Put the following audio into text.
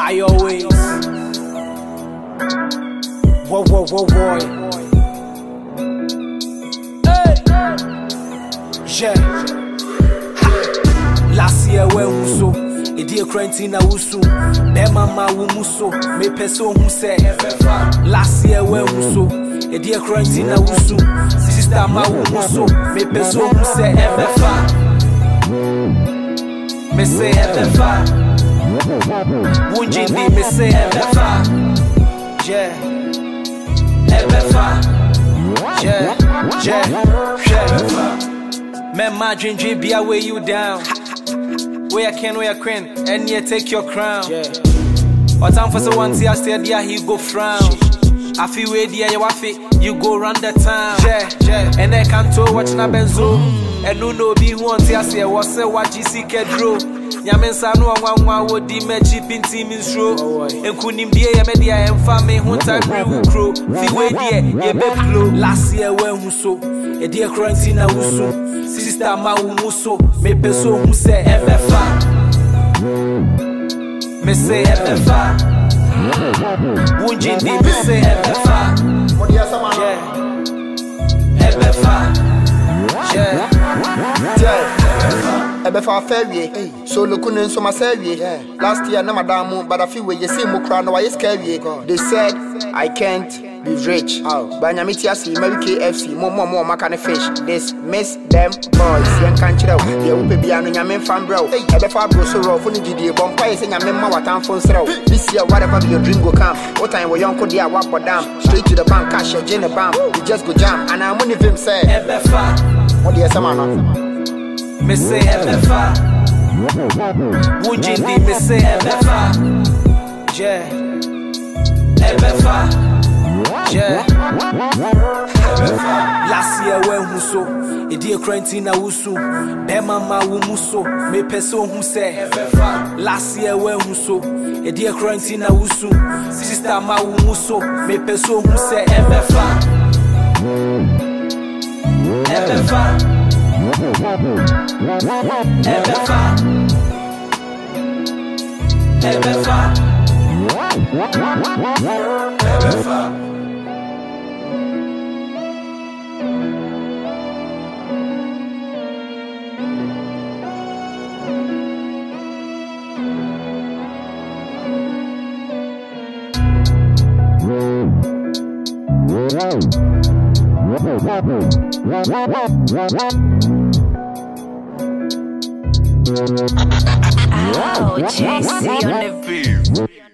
I always. Whoa, whoa, whoa, boy. Hey. Yeah. Ha. Last year when we so, a dear quarantine I was so. Be mama we so, me person who say. Last year when we so, a dear quarantine I was so. Sister ma we so, me person who say MFA. Me say MFA. Wunjindi me say MFA. Yeah. MFA. Yeah. Man, my dream be I weigh you down. Where I can, where I can, and yet take your crown. What time for so one see I stay there, he go frown. I feel where the waffy, you go round the town. And I can't tell watching a benzo. And no be who on I say, what's a what GC Kedro. Yamensa no one would be cheap in team in show. And couldn't be a media and family who time we crew. Feel where dear, ye bed last year when we so. A dear quarantine I was so. Sister ma umuso, me person who say MFA. Me say MFA. Wunjindi me say MFA. Yeah. MFA. Yeah. Ebefa fairway, so looking so my survey. Last year, no madam, but I feel where you see Mukran, why is scary. They said I can't be rich. But Namitiasi, Mary KFC, more macana fish. Dismiss them boys, young country. They will be on your main fan, bro. Ebefa bro, so rough, funny GD, Bompire, saying your member, what time for sale. This year, whatever your dream will come. What time will young Kodia walk for damn? Straight to the bank, cash your Jenny Bam. You just go jam, and I'm only him say, Ebefa. What do you say, man? Me say MFA. Wunjindi me say MFA. Yeah. MFA. Yeah. Last year when we so, a dear quarantine I was so. Be mama we so, me person who say. Last year when we so, a dear quarantine I was so. Sister ma we so, me person who say MFA. MFA. MFA. MFA. MFA. Oh, JC on the beat.